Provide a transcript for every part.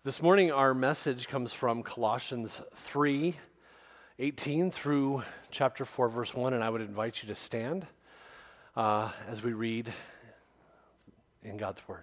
This morning, our message comes from Colossians 3:18 through chapter 4, verse 1, and I would invite you to stand as we read in God's Word.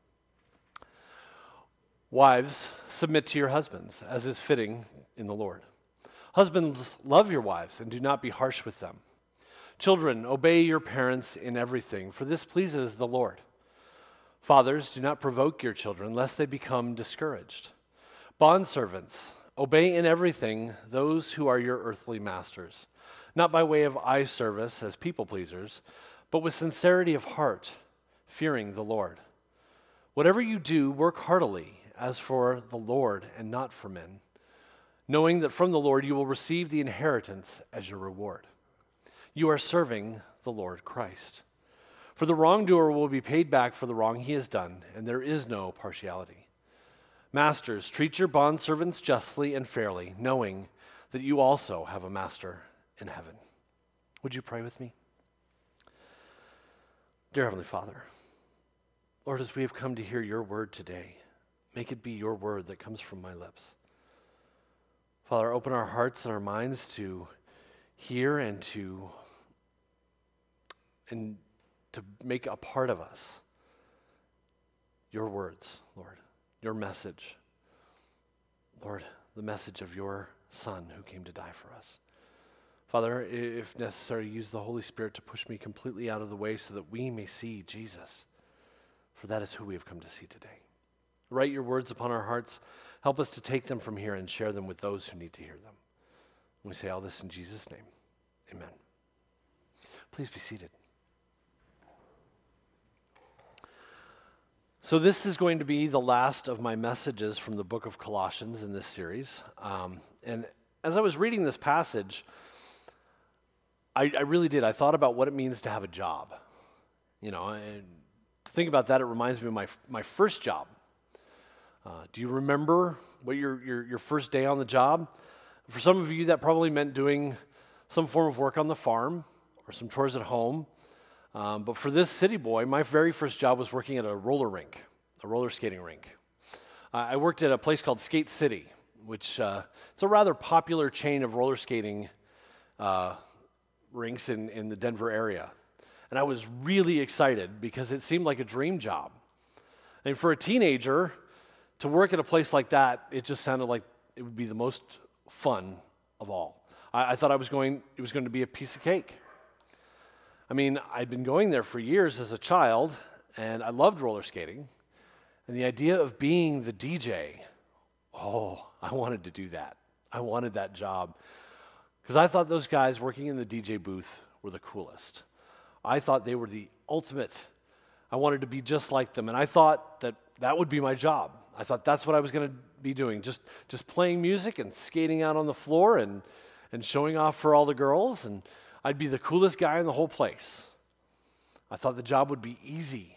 Wives, submit to your husbands, as is fitting in the Lord. Husbands, love your wives, and do not be harsh with them. Children, obey your parents in everything, for this pleases the Lord. Fathers, do not provoke your children, lest they become discouraged. Bondservants, obey in everything those who are your earthly masters, not by way of eye service as people pleasers, but with sincerity of heart, fearing the Lord. Whatever you do, work heartily, as for the Lord and not for men, knowing that from the Lord you will receive the inheritance as your reward. You are serving the Lord Christ. For the wrongdoer will be paid back for the wrong he has done, and there is no partiality. Masters, treat your bondservants justly and fairly, knowing that you also have a master in heaven. Would you pray with me? Dear Heavenly Father, Lord, as we have come to hear your word today, make it be your word that comes from my lips. Father, open our hearts and our minds to hear and to make a part of us your words, Lord, your message. Lord, the message of your Son who came to die for us. Father, if necessary, use the Holy Spirit to push me completely out of the way so that we may see Jesus, for that is who we have come to see today. Write your words upon our hearts. Help us to take them from here and share them with those who need to hear them. And we say all this in Jesus' name. Amen. Please be seated. So this is going to be the last of my messages from the book of Colossians in this series. And as I was reading this passage, I really did. I thought about what it means to have a job. You know, and to think about that, it reminds me of my first job. Do you remember what your first day on the job? For some of you, that probably meant doing some form of work on the farm or some chores at home. But for this city boy, my very first job was working at a roller skating rink. I worked at a place called Skate City, which it's a rather popular chain of roller skating rinks in the Denver area. And I was really excited because it seemed like a dream job. And for a teenager to work at a place like that, it just sounded like it would be the most fun of all. I thought it was going to be a piece of cake. I mean, I'd been going there for years as a child, and I loved roller skating. And the idea of being the DJ, I wanted to do that. I wanted that job. Because I thought those guys working in the DJ booth were the coolest. I thought they were the ultimate. I wanted to be just like them, and I thought that would be my job. I thought that's what I was going to be doing, just playing music and skating out on the floor and showing off for all the girls, and I'd be the coolest guy in the whole place. I thought the job would be easy.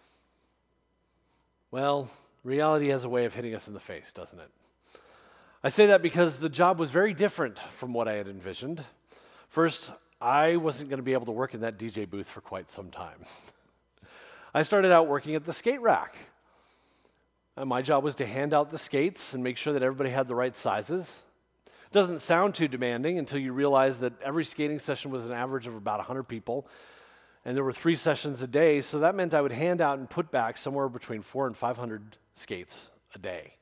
Well, reality has a way of hitting us in the face, doesn't it? I say that because the job was very different from what I had envisioned. First, I wasn't going to be able to work in that DJ booth for quite some time. I started out working at the skate rack. And my job was to hand out the skates and make sure that everybody had the right sizes. It doesn't sound too demanding until you realize that every skating session was an average of about 100 people, and there were 3 sessions a day, so that meant I would hand out and put back somewhere between 400 and 500 skates a day.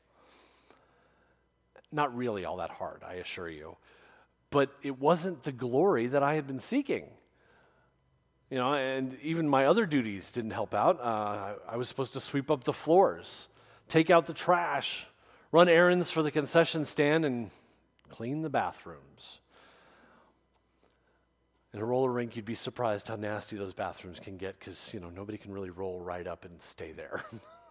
Not really all that hard, I assure you. But it wasn't the glory that I had been seeking. You know, and even my other duties didn't help out. I was supposed to sweep up the floors, take out the trash, run errands for the concession stand, and clean the bathrooms. In a roller rink, you'd be surprised how nasty those bathrooms can get because, nobody can really roll right up and stay there.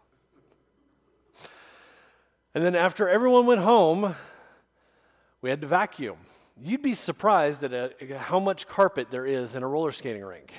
And then after everyone went home, we had to vacuum. You'd be surprised at how much carpet there is in a roller skating rink.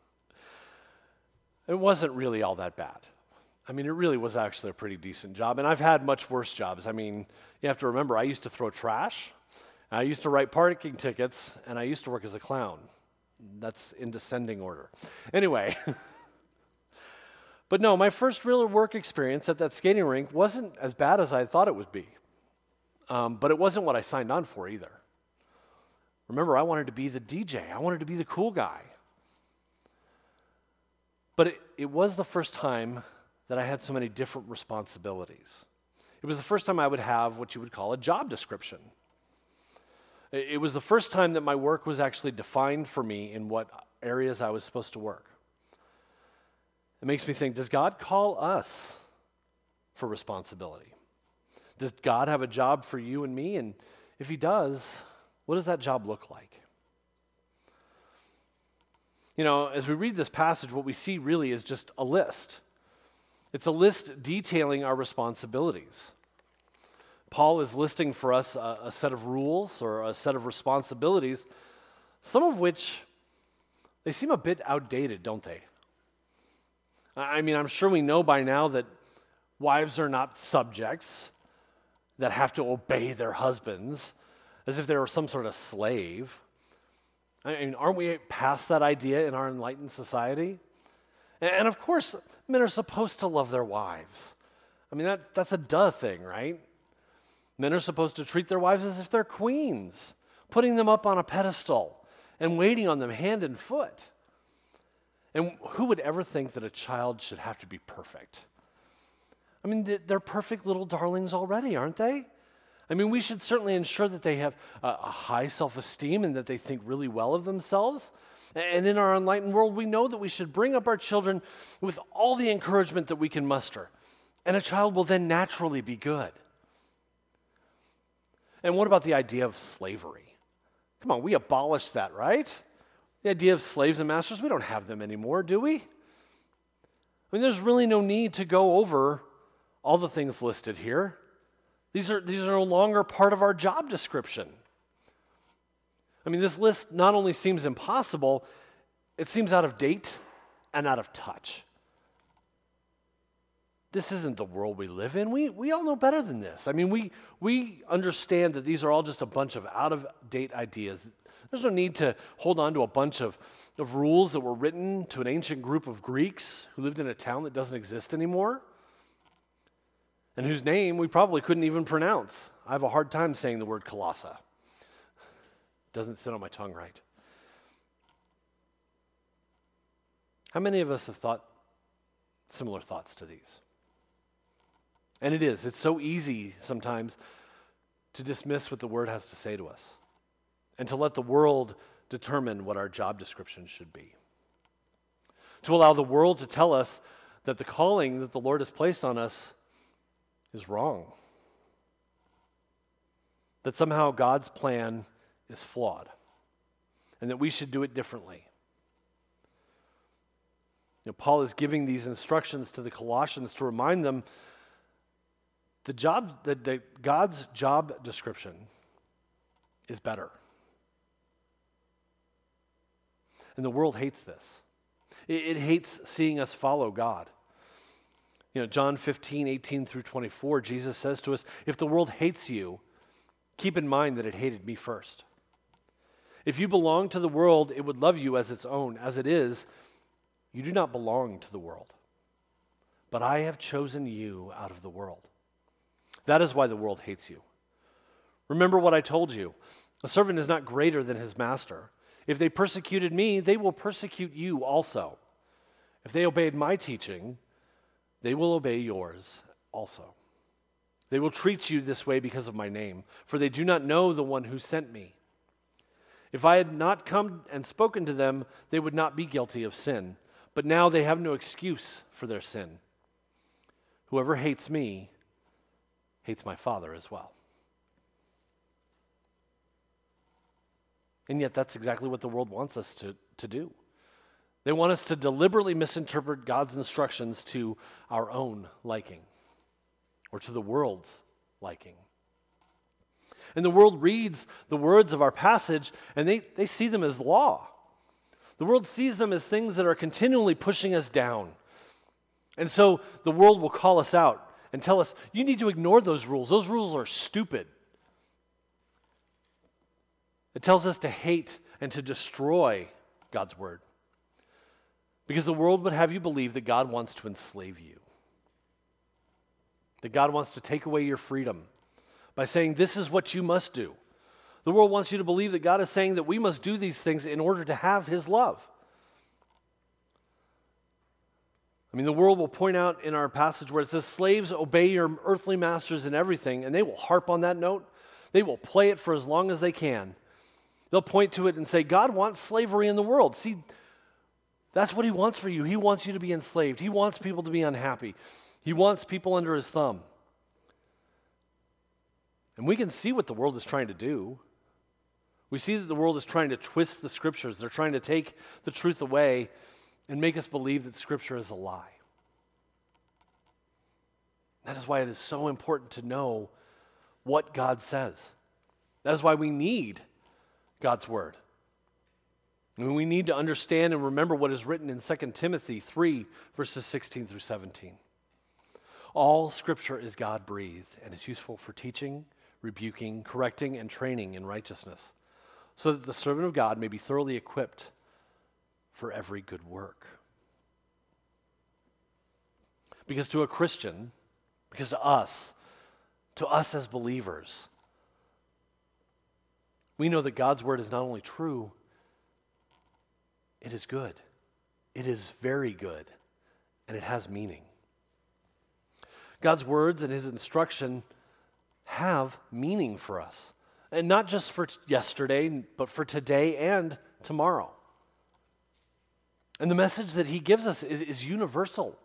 It wasn't really all that bad. I mean, it really was actually a pretty decent job, and I've had much worse jobs. I mean, you have to remember, I used to throw trash, I used to write parking tickets, and I used to work as a clown. That's in descending order. Anyway, But no, my first real work experience at that skating rink wasn't as bad as I thought it would be. But it wasn't what I signed on for either. Remember, I wanted to be the DJ. I wanted to be the cool guy. But it was the first time that I had so many different responsibilities. It was the first time I would have what you would call a job description. It was the first time that my work was actually defined for me in what areas I was supposed to work. It makes me think, does God call us for responsibility? Does God have a job for you and me? And if he does, what does that job look like? You know, as we read this passage, what we see really is just a list. It's a list detailing our responsibilities. Paul is listing for us a set of rules or a set of responsibilities, some of which, they seem a bit outdated, don't they? I mean, I'm sure we know by now that wives are not subjects that have to obey their husbands as if they were some sort of slave. I mean, aren't we past that idea in our enlightened society? And of course, men are supposed to love their wives. I mean, that's a duh thing, right? Men are supposed to treat their wives as if they're queens, putting them up on a pedestal and waiting on them hand and foot. And who would ever think that a child should have to be perfect? I mean, they're perfect little darlings already, aren't they? I mean, we should certainly ensure that they have a high self-esteem and that they think really well of themselves. And in our enlightened world, we know that we should bring up our children with all the encouragement that we can muster. And a child will then naturally be good. And what about the idea of slavery? Come on, we abolished that, right? The idea of slaves and masters, we don't have them anymore, do we? I mean, there's really no need to go over all the things listed here. These are no longer part of our job description. I mean, this list not only seems impossible, it seems out of date and out of touch. This isn't the world we live in. We all know better than this. I mean, we understand that these are all just a bunch of out-of-date ideas. There's no need to hold on to a bunch of rules that were written to an ancient group of Greeks who lived in a town that doesn't exist anymore and whose name we probably couldn't even pronounce. I have a hard time saying the word Colossae. Doesn't sit on my tongue right. How many of us have thought similar thoughts to these? And it's so easy sometimes to dismiss what the Word has to say to us and to let the world determine what our job description should be. To allow the world to tell us that the calling that the Lord has placed on us is wrong. That somehow God's plan is flawed and that we should do it differently. You know, Paul is giving these instructions to the Colossians to remind them that God's job description is better. And the world hates this. It hates seeing us follow God. You know, John 15:18 through 24, Jesus says to us, if the world hates you, keep in mind that it hated me first. If you belong to the world, it would love you as its own. As it is, you do not belong to the world. But I have chosen you out of the world. That is why the world hates you. Remember what I told you. A servant is not greater than his master. If they persecuted me, they will persecute you also. If they obeyed my teaching, they will obey yours also. They will treat you this way because of my name, for they do not know the one who sent me. If I had not come and spoken to them, they would not be guilty of sin. But now they have no excuse for their sin. Whoever hates me hates my Father as well. And yet that's exactly what the world wants us to do. They want us to deliberately misinterpret God's instructions to our own liking or to the world's liking. And the world reads the words of our passage and they see them as law. The world sees them as things that are continually pushing us down. And so the world will call us out and tell us, you need to ignore those rules. Those rules are stupid. It tells us to hate and to destroy God's word. Because the world would have you believe that God wants to enslave you, that God wants to take away your freedom by saying, this is what you must do. The world wants you to believe that God is saying that we must do these things in order to have his love. I mean, the world will point out in our passage where it says, slaves, obey your earthly masters in everything, and they will harp on that note. They will play it for as long as they can. They'll point to it and say, God wants slavery in the world. See, that's what he wants for you. He wants you to be enslaved. He wants people to be unhappy. He wants people under his thumb. And we can see what the world is trying to do. We see that the world is trying to twist the scriptures. They're trying to take the truth away and make us believe that Scripture is a lie. That is why it is so important to know what God says. That is why we need God's Word. And we need to understand and remember what is written in 2 Timothy 3, verses 16 through 17. All Scripture is God-breathed and is useful for teaching, rebuking, correcting, and training in righteousness, so that the servant of God may be thoroughly equipped for every good work. Because to a Christian, because to us as believers, we know that God's word is not only true, it is good. It is very good, and it has meaning. God's words and his instruction have meaning for us, and not just for yesterday, but for today and tomorrow. And the message that he gives us is universal.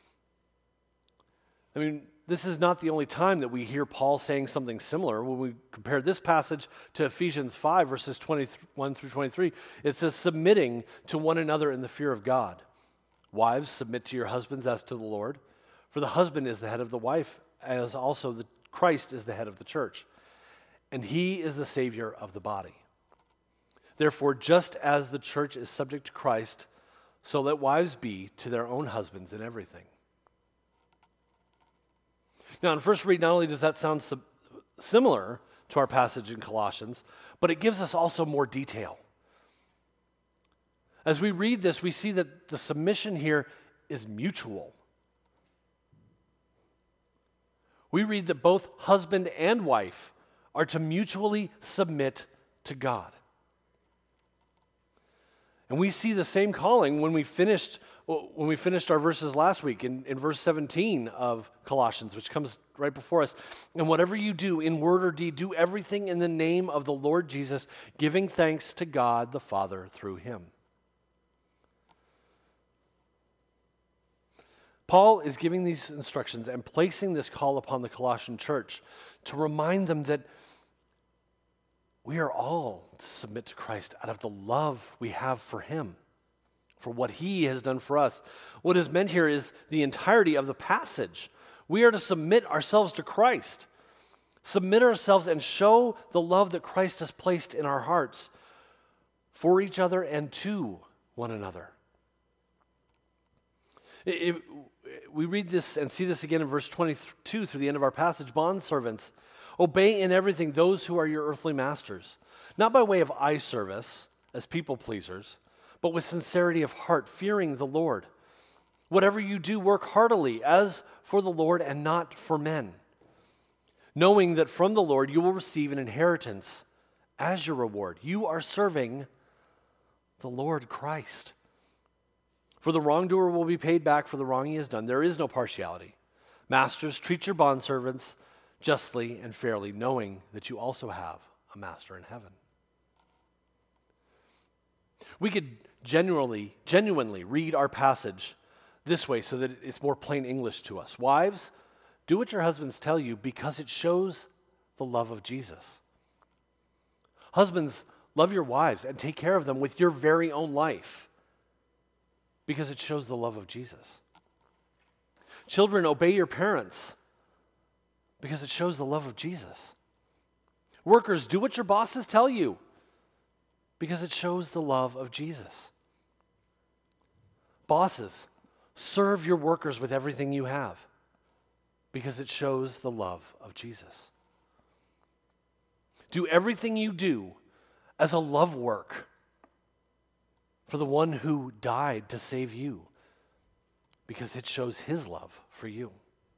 I mean, this is not the only time that we hear Paul saying something similar. When we compare this passage to Ephesians 5, verses 21 through 23, it says, submitting to one another in the fear of God. Wives, submit to your husbands as to the Lord. For the husband is the head of the wife, as also Christ is the head of the church. And he is the Savior of the body. Therefore, just as the church is subject to Christ, so let wives be to their own husbands in everything. Now, on first read, not only does that sound similar to our passage in Colossians, but it gives us also more detail. As we read this, we see that the submission here is mutual. We read that both husband and wife are to mutually submit to God. And we see the same calling when we finished our verses last week in verse 17 of Colossians, which comes right before us. And whatever you do in word or deed, do everything in the name of the Lord Jesus, giving thanks to God the Father through him. Paul is giving these instructions and placing this call upon the Colossian church to remind them that we are all to submit to Christ out of the love we have for him, for what he has done for us. What is meant here is the entirety of the passage. We are to submit ourselves to Christ, submit ourselves and show the love that Christ has placed in our hearts for each other and to one another. We read this and see this again in verse 22 through the end of our passage. Bondservants, obey in everything those who are your earthly masters, not by way of eye service as people pleasers, but with sincerity of heart, fearing the Lord. Whatever you do, work heartily as for the Lord and not for men, knowing that from the Lord you will receive an inheritance as your reward. You are serving the Lord Christ. For the wrongdoer will be paid back for the wrong he has done. There is no partiality. Masters, treat your bondservants justly and fairly, knowing that you also have a master in heaven. We could genuinely read our passage this way so that it's more plain English to us. Wives, do what your husbands tell you because it shows the love of Jesus. Husbands, love your wives and take care of them with your very own life because it shows the love of Jesus. Children, obey your parents because it shows the love of Jesus. Workers, do what your bosses tell you because it shows the love of Jesus. Bosses, serve your workers with everything you have because it shows the love of Jesus. Do everything you do as a love work for the one who died to save you, because it shows his love for you.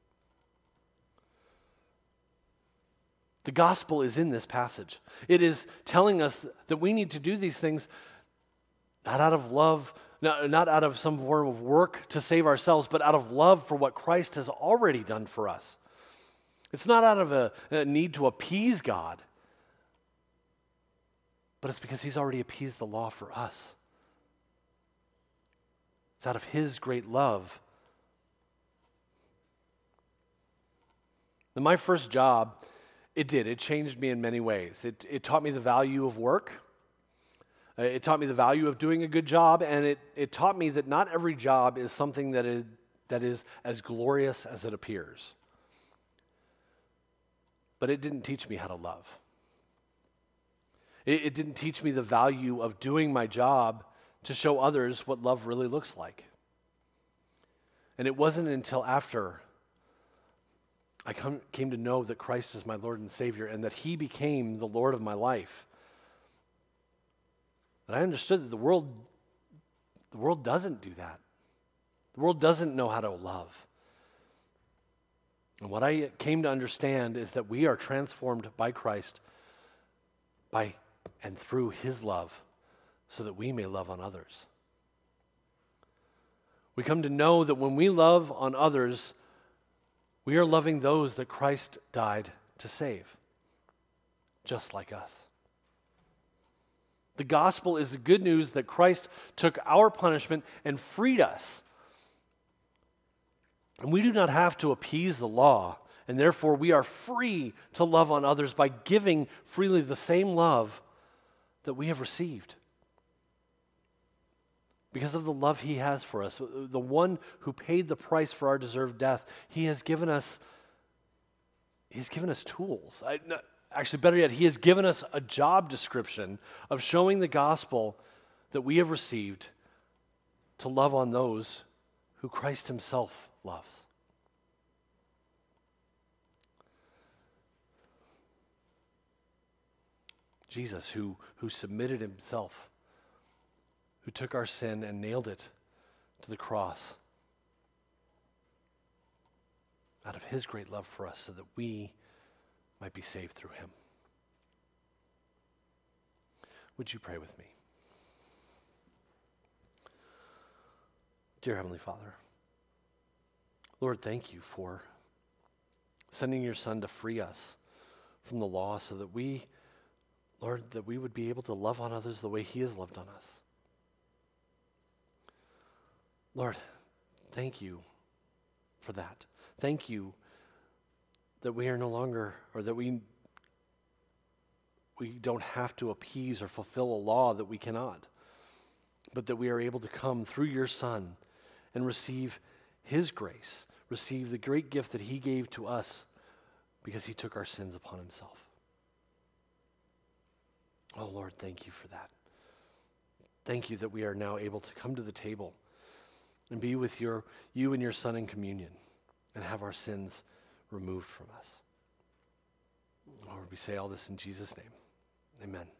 The gospel is in this passage. It is telling us that we need to do these things not out of love, not out of some form of work to save ourselves, but out of love for what Christ has already done for us. It's not out of a need to appease God, but it's because he's already appeased the law for us. It's out of his great love. And my first job, it changed me in many ways. It taught me the value of work. It taught me the value of doing a good job, and it taught me that not every job is something that is as glorious as it appears. But it didn't teach me how to love. It didn't teach me the value of doing my job to show others what love really looks like. And it wasn't until after I came to know that Christ is my Lord and Savior and that he became the Lord of my life that I understood that the world doesn't do that. The world doesn't know how to love. And what I came to understand is that we are transformed by Christ by and through his love so that we may love on others. We come to know that when we love on others, we are loving those that Christ died to save, just like us. The gospel is the good news that Christ took our punishment and freed us. And we do not have to appease the law, and therefore we are free to love on others by giving freely the same love that we have received. Because of the love he has for us, the one who paid the price for our deserved death, he has given us tools. Actually, better yet, he has given us a job description of showing the gospel that we have received to love on those who Christ himself loves. Jesus, who submitted himself, who took our sin and nailed it to the cross out of his great love for us so that we might be saved through him. Would you pray with me? Dear Heavenly Father, Lord, thank you for sending your Son to free us from the law so that we, Lord, that we would be able to love on others the way he has loved on us. Lord, thank you for that. Thank you that we are no longer, or that we don't have to appease or fulfill a law that we cannot, but that we are able to come through your Son and receive his grace, receive the great gift that he gave to us because he took our sins upon himself. Oh Lord, thank you for that. Thank you that we are now able to come to the table and be with you and your Son in communion and have our sins removed from us. Lord, we say all this in Jesus' name. Amen.